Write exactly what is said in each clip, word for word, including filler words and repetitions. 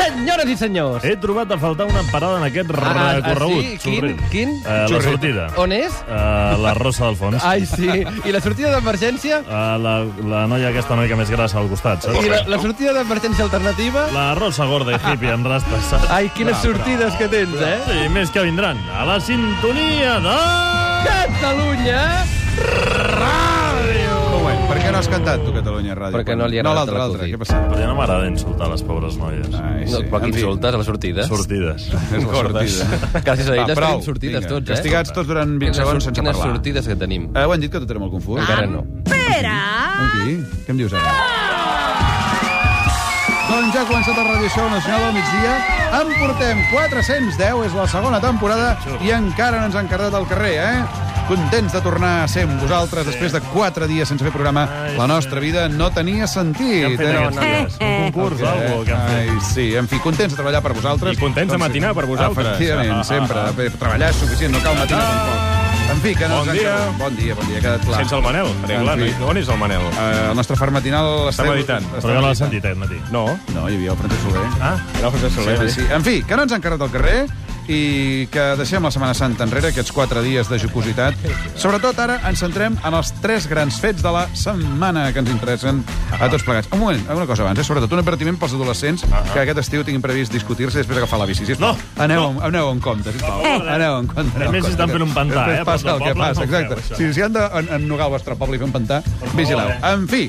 Senyores i senyors! He trobat a faltar una parada en aquest ah, recorregut. Ah, sí? Quin? Quin? Uh, la sortida. On és? Uh, la Rosa del Fons. Ai, sí. I la sortida d'emergència? Uh, la, la noia aquesta una mica més grassa al costat, saps? I la, la sortida d'emergència alternativa? La Rosa gorda i hippie amb rastes, saps? Ai, quines bravo, sortides bravo. que tens, eh? Sí, més que vindran. A la sintonia de... Catalunya Ràdio! Per què no has cantat, tu, Catalunya Ràdio? Perquè no li ha no, agradat l'altre, l'acudit. què passa? Perquè no m'agrada insultar les pobres noies. Ai, sí. No, però qui insultes a les sortides? Sortides. És la sortida. Gràcies a elles prou, tenim sortides vinga. tots, eh? Castigats tots durant vint segons sense Quines parlar. sortides que tenim. Eh, ho han dit que tot era molt confús? Encara no. Espera! Aquí? Què em dius ara? Doncs ja ha començat el Radio Show Nacional del Migdia. En portem quatre-cents deu, és la segona temporada, i encara no ens han cardat al carrer, eh? Contents de tornar a ser amb vosaltres després de quatre dies sense fer programa. La nostra vida no tenia sentit. Què han fet aquests dies? Un concurs o alguna cosa que han fet? Ai, sí, en fi, contents de treballar per vosaltres. I contents de matinar per vosaltres. Efectivament, sempre. Treballar és suficient, no cal matinar tampoc. En fi, que no Bon dia. Bon dia, bon dia, ha quedat clar. Sense el Manel, perquè clar, En fi. no- on és el Manel? Uh, el nostre far matinal... Està meditant. Però jo l'he sentit aquest matí. No. No, hi havia el Francesc Soler. Ah? Era el Francesc Soler. Sí, sí. En fi, que no ens han carrat al carrer i que deixem la Setmana Santa enrere, aquests quatre dies de jocositat. Sobretot ara ens centrem en els tres grans fets de la setmana que ens interessen a tots plegats. Un moment, una cosa abans, eh? Sobretot un advertiment pels adolescents que aquest estiu tinguin previst discutir-se i després agafar la bici. Sisplau. No. Aneu, aneu en compte, sisplau. Aneu en compte. A més, estan fent un pantà, eh? Després passa Però el al que poble passa, no ho feu, exacte. això. Si, si han d'ennugar el vostre poble i fer un pantà, vigileu. eh? En fi,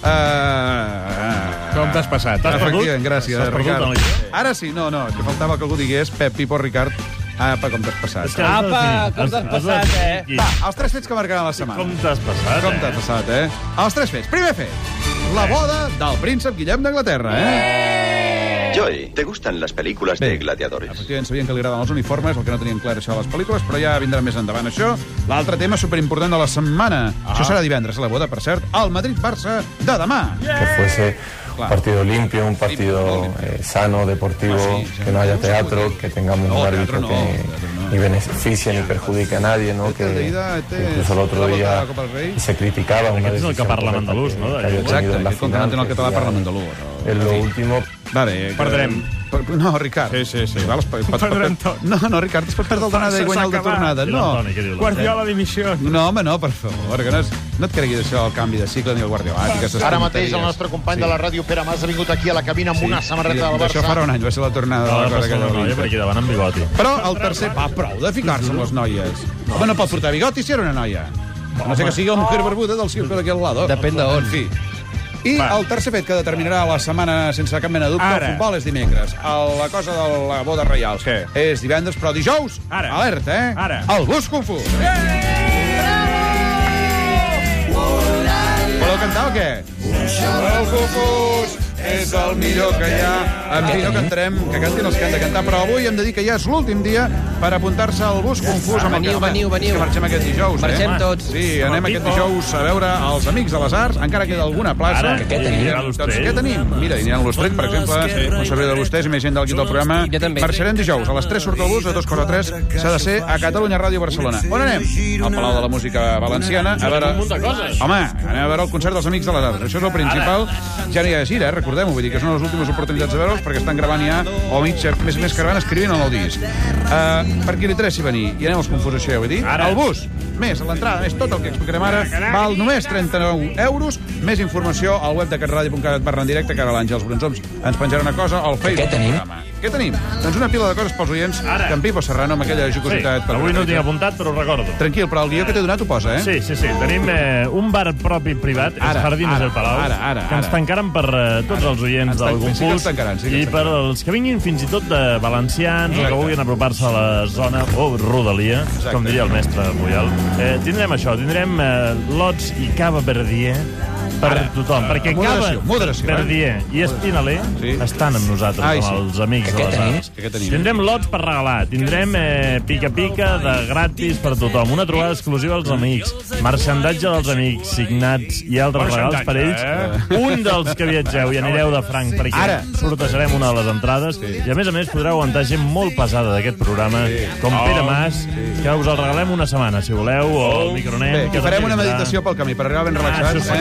Uh, Com t'has passat? T'has perdut? Efectivament, gràcies, T'has perdut Ricard. en la- Ara sí, no, no, que faltava que algú digués Pep, Pipo, Ricard. Apa, com t'has passat. És que Apa, has de definir, com has- t'has has de passat, definir eh? qui. Va, els tres fets que marcaran la setmana. Com t'has passat, Com eh? t'has passat, eh? Els tres fets. Primer fet, la boda del príncep Guillem d'Anglaterra, eh? Joy, ¿te gustan las películas Bé, de gladiadores? Efectivament, sabien que li agraden els uniformes, el que no tenien clar això de les pel·lícules, però ja vindrà més endavant això. L'altre tema superimportant de la setmana. Ah. Això serà divendres, a la boda, per cert, al Madrid-Barça de demà. Que fuese un partido limpio, un partido eh, sano, deportivo, Ah, sí, sí. que no haya teatro, que tengamos No, un teatro árbitro no, que teatro no. ni beneficie ni perjudique a nadie, ¿no? Este de Que ida, este incluso el otro la vuelta a día la Copa del Rey. se criticaba una Aquest és el que decisión parla correcta andalús, que- no? que había Exacte, tenido en la que com que no final, entén el que català ya parla en andalús. No? En lo último, Va bé. Que... Perdrem. Per- No, Ricard. Sí, sí, sí. Val, es pot, pot, Perdrem pot, tot. no, no, Ricard, es pot perdre el d'anada i guanyar el de tornada. I No. l'Antoni, què diu? Guardiola dimissió. No, home, no, per favor, que no, és, no et creguis això, el canvi de cicle ni el Guardiola. Ara mateix el nostre company de la ràdio, Pere Mas, ha vingut aquí a la cabina amb una samarreta del Això farà Barça. un any, va ser la tornada de No, la no, cosa no, aquella no, de no, l'Inter. per aquí davant amb bigoti. Però el tercer... Va, prou de ficar-se amb les noies. Home, no pot portar bigoti si era una noia. A no sé que sigui una mujer barbuda del circo d'aquí al lado. Depèn d'on. En fi. I Va. el tercer fet que determinarà la setmana sense cap mena de dubte, Ara. el futbol és dimecres. El, la cosa de la boda reial Sí. és divendres, però dijous, Ara. alerta, eh? Ara. El bus confús. Voleu cantar o què? El confús és el millor que hi ha. En fi, no cantarem, que cantin els que han de cantar, però avui hem de dir que ja és l'últim dia per apuntar-se al bus confús. amb el Veniu, que, home, veniu, veniu. Que marxem aquest dijous, Marxem eh? tots. Sí, anem aquest dijous a veure els Amics de les Arts. Encara queda alguna plaça. Ara, què tenim? I, doncs, què tenim? Mira, hi aniran l'Ostrell, per exemple, un servei de vostès i més gent del guit del programa. Jo també. Marxarem dijous. A les tres surt el bus, a dos quarts de tres s'ha de ser a Catalunya Ràdio Barcelona. On anem? Al Palau de la Música Valenciana. A veure... Un munt de coses. Home, anem a veure el concert dels Amics de les Arts. Això és el principal. Ja no hi ha gira, eh? Recordem-ho. Vull dir que són les últimes oportunitats de veure'ls perquè estan gravant ja, o mig, més més que gravant, escrivint en el disc. Uh, per qui li interessi venir, i anem als confús, això ja ho he dit. Ara. El bus, més l'entrada, més tot el que explicarem ara, val només trenta-nou euros. Més informació al web de catradio punt cat barra en directe, que ara l'Àngels Bronzoms ens penjarà una cosa al Facebook. Què tenim? Què tenim? Doncs una pila de coses pels oients, Ara. que en Pipo Serrano, amb aquella Sí, jocositat... avui no ho tinc apuntat, però ho recordo. Tranquil, però el guió que t'he donat ho posa, eh? Sí, sí, sí. Tenim eh, un bar propi privat, Ara, els Jardines ara, del Palau, ara, ara, que ens ara. tancaran per eh, tots els oients Ens del tan- sí que ens Confús tancaran, sí que i ens per tancaran. als que vinguin fins i tot de valencians o que vulguin apropar-se a la zona o rodalia, com diria el mestre Puyol. Eh, tindrem això, tindrem eh, lots i cava verdier per Ara. tothom, perquè Moderació, Cava, moderació, eh? Verdier i Espinaler Sí. estan amb nosaltres, Ai, com sí. els amics de les arts. Què tenim? Tindrem lots per regalar, tindrem eh, pica-pica de gratis per tothom, una trobada exclusiva als amics, marxandatge dels amics, signats i altres regals per ells. eh? Un dels que viatgeu i anireu de franc, perquè Ara. sortejarem una de les entrades, i a més a més podreu aguantar gent molt pesada d'aquest programa, com Pere Mas, que us el regalem una setmana, si voleu, o el micronem. Bé, que i farem també una vindrà. meditació pel camí, per arribar ben Ah, relaxats. això sí, eh? això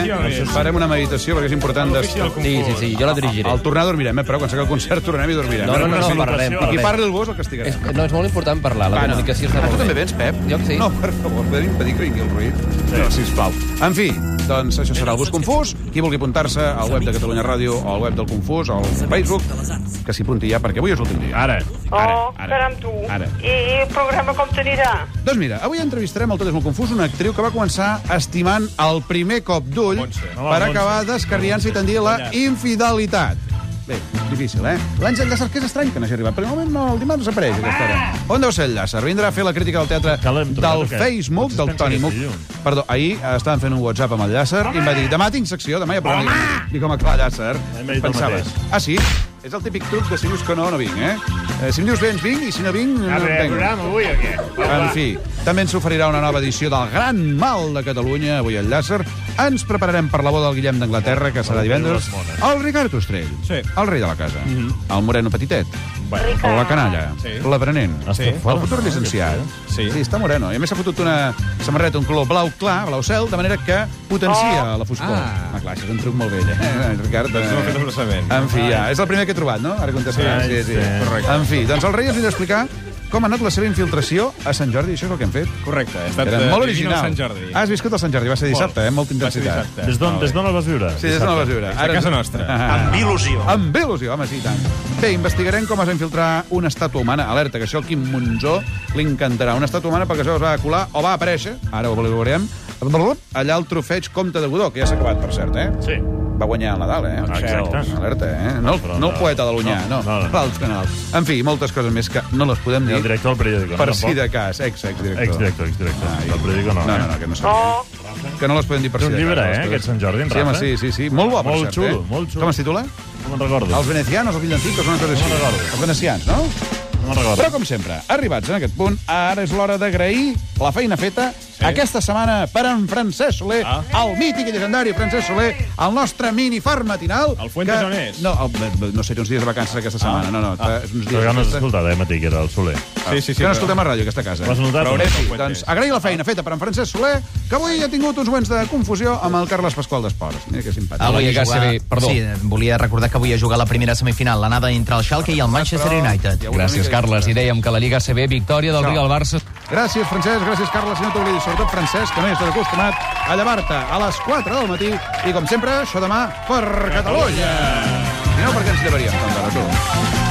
farem una meditació, perquè és important... Des... Sí, sí, sí, jo la dirigiré. Al tornar dormirem, eh? Però quan s'acabi el concert tornarem i dormirem. No, no, no, no, no, parlarem. I qui parlarem. parli el gos el castigarem. És, no, és molt important parlar, la Va, no. comunicació està Ah, molt tu bé. també vens, Pep? Jo sí. No, per favor, podem impedir que vingui el ruït? Sí. No, sisplau. En fi, doncs això serà el Bus Confús. Qui vulgui apuntar-se al web de Catalunya Ràdio o al web del Confús o al Facebook, que s'hi apunti ja, perquè avui és l'últim dia. Ara, ara, Oh, ara. caram, tu. Ara. I el programa com t'anirà? Doncs mira, avui entrevistarem el Tot és molt confús, una actriu que va començar estimant el primer cop d'ull Montse. Home, per Montse. acabar descarriant-se i tendir la infidelitat. Bé, difícil, eh? L'Àngel Llàcer, que és estrany que no hagi arribat, però de moment no, el dimarts desapareix aquesta hora. On deu ser el Llàcer? Vindrà a fer la crítica del teatre Calem, del tornat o què? Facebook, Potser del es pensa Toni que és Muc. dilluns. Perdó, ahir estàvem fent un WhatsApp amb el Llàcer i em va dir, demà tinc secció, demà hi ha programa. Dic, home, clar, Llàcer, Hem dit el pensaves. mateix. Ah, sí? És el típic truc de si dius que no, no vinc, eh? eh si em dius vens, vinc, i si no vinc, no vinc. avui o què? En fi, també ens oferirà una nova edició del Gran Mal de Catalunya, avui el Llàcer. Ens prepararem per la boda del Guillem d'Anglaterra, que serà divendres. El Ricard Ostrell, Sí. el rei de la casa. El moreno petitet, Bueno, la canalla, Sí. l'aprenent, Està Sí. fora, el futur no? llicenciat. Sí. Sí, està moreno. I a més s'ha fotut una samarreta, un color blau clar, blau cel, de manera que potencia la foscor. Ah. ah clar, això és un truc molt vell, eh, Ricard? Doncs no he fet Eh, desplaçament. En fi, ja, és el primer que he trobat, no? Ara contestarà. Sí, Sí, sí, sí. Correcte. En fi, doncs el rei ens vindrà a explicar com ha anat la seva infiltració a Sant Jordi. Això és el que hem fet. Correcte, he estat Era eh, molt dirigint original. el Sant Jordi. Has viscut el Sant Jordi, va ser dissabte, eh? Molta Va ser intensitat. dissabte. Des d'on Molt des bé. d'on el vas viure? Sí, des d'on el vas viure? A casa nostra. Amb il·lusió. Amb il·lusió, home, sí, i tant. Bé, investigarem com es va infiltrar una estàtua humana. Alerta, que això al Quim Monzó li encantarà. Una estàtua humana perquè això es va colar o va aparèixer, ara ho veurem, allà al trofeig Comte de Godó, que ja s'ha acabat, per cert, eh? Sí. Va guanyar el Nadal, eh? Exacte. Alerta, eh? No, Però no el no. poeta de l'Unyà, no. No, no, no. L'altre canal. En fi, moltes coses més que no les podem I dir. el director del periòdico, Per no? si de cas, ex-ex-director. Ex-director, ex-director. Del periòdico no, No, eh? no, no, que no sé. Oh, Que no les podem dir per És si un de cas. llibre, les eh, coses. aquest Sant Jordi, en Sí, home, Rafa? sí, sí, sí. Molt bo, per Molt cert, xulo, eh? molt xulo. Com es titula? No me'n recordo. Els venecianos, els villancicos, una cosa així. No me'n recordo. Els venecians, no? No me'n recordo. Però, com sempre, arribats en aquest punt, ara és l'hora d'agrair la feina feta sí. aquesta setmana per en Francesc Soler, Ah. el mític i legendari Francesc Soler, el nostre minifar matinal. El Fuentes on és? No, el, no sé, té uns dies de vacances aquesta setmana. No, no, ah. uns dies Però ja no has d'aquesta- escoltat, eh, Matí, que era el Soler. Sí, sí, sí. que no però- escoltem a ràdio, aquesta casa. L'has notat? Però o no? hauré- Sí, Fuentes. doncs agrair la feina feta per en Francesc Soler, que avui ha tingut uns moments de confusió amb el Carles Pasqual d'Esports. Mira que simpàtic. Ah, Volia Liga jugar- A C B, perdó. Sí, volia recordar que avui ha jugat la primera semifinal, l'anada entre el Schalke i el Manchester Però United. hi ha una Gràcies, mica- Carles. I dèiem que la Lliga A C B, victòria del Això. Riga al Barça. Gràcies, Francesc, gràcies, Carles, i no t'oblidis, sobretot Francesc, que no hi estàs acostumat a llevar-te a les quatre del matí, i com sempre, això demà per Catalunya. I no, perquè ens llevaríem tant d'ara, tu.